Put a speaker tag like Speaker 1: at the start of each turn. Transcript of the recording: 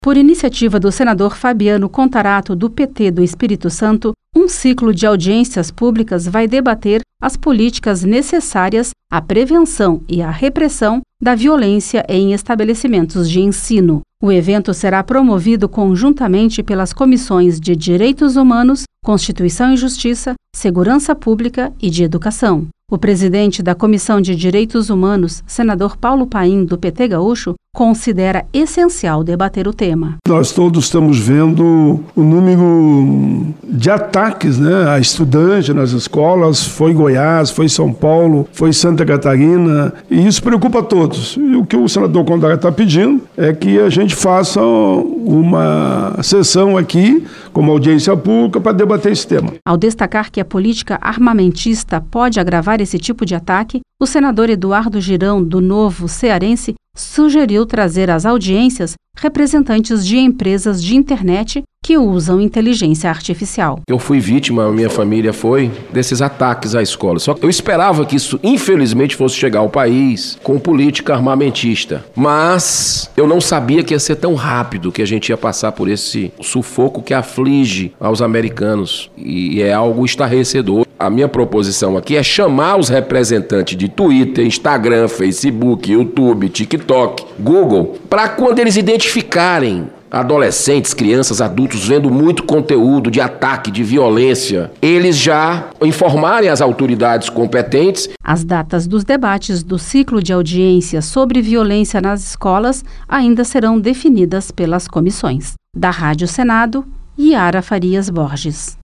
Speaker 1: Por iniciativa do senador Fabiano Contarato, do PT do Espírito Santo, um ciclo de audiências públicas vai debater as políticas necessárias à prevenção e à repressão da violência em estabelecimentos de ensino. O evento será promovido conjuntamente pelas comissões de Direitos Humanos, Constituição e Justiça, Segurança Pública e de Educação. O presidente da Comissão de Direitos Humanos, senador Paulo Paim, do PT gaúcho, considera essencial debater o tema.
Speaker 2: Nós todos estamos vendo o número de ataques, a estudante nas escolas, foi Goiás, foi São Paulo, foi Santa Catarina, e isso preocupa a todos. E o que o senador Contarato está pedindo é que a gente faça uma sessão aqui, como audiência pública, para debater esse tema.
Speaker 1: Ao destacar que a política armamentista pode agravar esse tipo de ataque, o senador Eduardo Girão, do Novo Cearense, sugeriu trazer às audiências representantes de empresas de internet que usam inteligência artificial.
Speaker 3: Eu fui vítima, a minha família foi, desses ataques à escola. Só que eu esperava que isso, infelizmente, fosse chegar ao país com política armamentista. Mas eu não sabia que ia ser tão rápido, que a gente ia passar por esse sufoco que aflige aos americanos. E é algo estarrecedor. A minha proposição aqui é chamar os representantes de Twitter, Instagram, Facebook, YouTube, TikTok, Google, para quando eles identificarem adolescentes, crianças, adultos vendo muito conteúdo de ataque, de violência, eles já informarem as autoridades competentes.
Speaker 1: As datas dos debates do ciclo de audiências sobre violência nas escolas ainda serão definidas pelas comissões. Da Rádio Senado, Yara Farias Borges.